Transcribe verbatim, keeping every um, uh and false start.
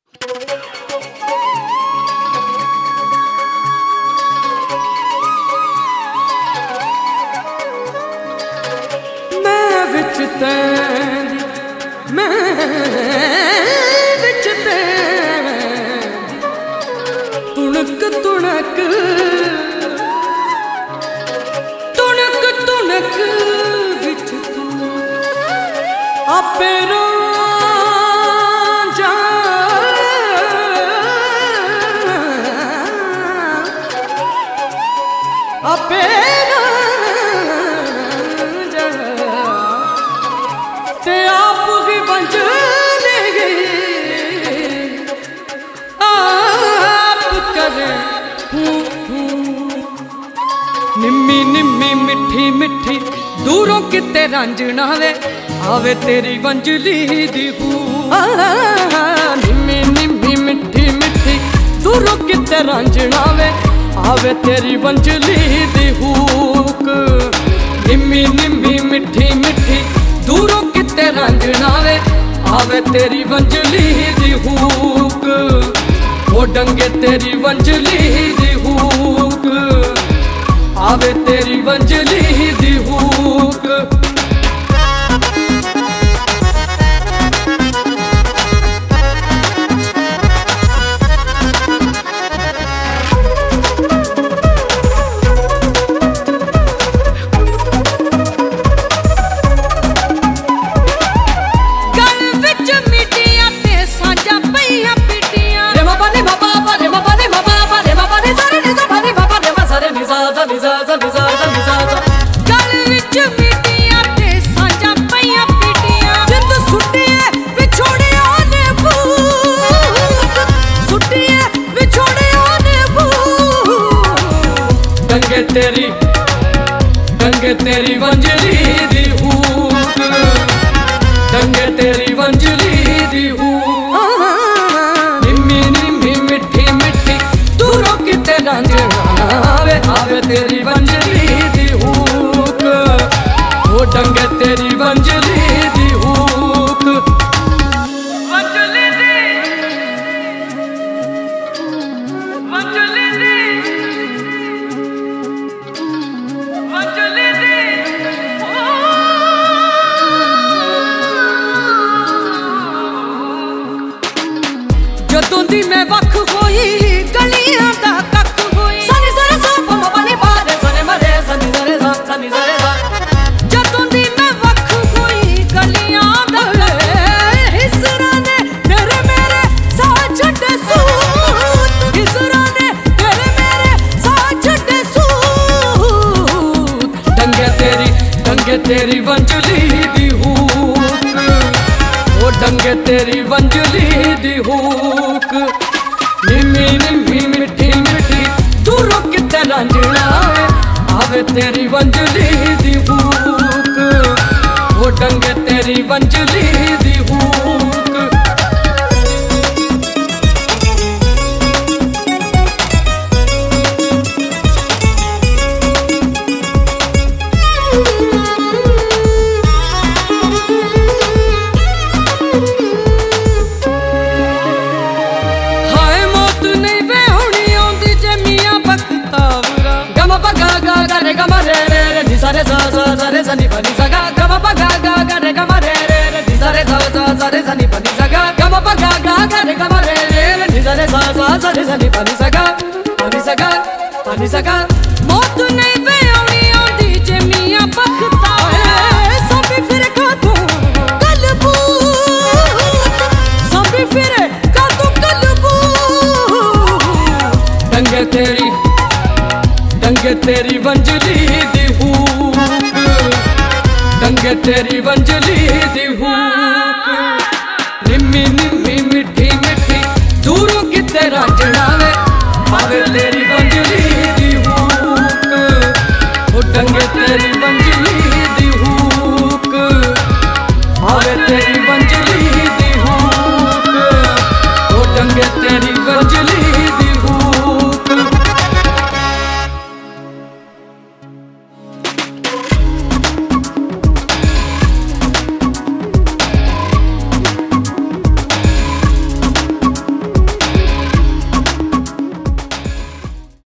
मैं विच तेरी मैं विच तेरी तुणक तुणक तुणक तुणक विच तू आपे रो जा आपे रो जा ते आप ही बंज ले गई आप करे निम्मी निम्मी मिठी मिठी दूरों किते रंजना वे आवे तेरी वंजली दी निम्मी निम्मी मिठी मिठी दूरों किते रंजना वे आवे तेरी वंजली दी हूक निम्मी निम्मी मिठी मिठी दूरों किते रंजना वे आवे तेरी वंजली दी हूक ओ डंगे तेरी वंजली दी हूक आवे तेरी वंजली दी हूक तेरी डंगे तेरी वंजली दी हूक डंगे तेरी वंजली दी हूक निम्मी निम्मी मिठी मिठी दूरों किते रंजना वे आवे तेरी वंजली दी हूक ओ डंगे तेरी वंजली दी हूक वंजली दी वंजली दी जदों दी मैं वख होई गलियां दा कख होई सनी सरे सा पम पानी बारे सने मरे सनी सरे सा सनी सरे सा जदों दी मैं वख होई गलियां दा हिसरा ने तेरे मेरे साथ छड्डे सूत हिसरा ने तेरे मेरे साथ छड्डे सूत डंगे तेरी डंगे तेरी वंजली दी हूक ओ डंगे तेरी वंजली दी हूक निम्मी निम्मी मिठी मिठी दूरों किते रंजना आवे तेरी वंजली दी हूक ओ डंगे तेरी वंजली दी हूक सरे सा सा सरे सनी बनी सगा गम प गा गा गा रे गम रे रे रे नी सरे सा सा सरे सनी बनी सगा गम प गा गा गा रे गम रे रे रे नी सरे सा सा सरे सनी बनी सगा बनी सगा बनी सगा मौत नहीं वे आनी आंदी जे मियां बखता है सबी फिर का तू कलबू सबी फिर का तू कलबू डंगे तेरी डंगे तेरी वंजली दी हूक डंगे तेरी वंजली दी हूक निम्मी निम्मी मिठी मिठी दूरों किते रंजना वे आवे तेरी वंजली दी हूक ओ डंगे तेरी वंजली दी हूक आवे तेरी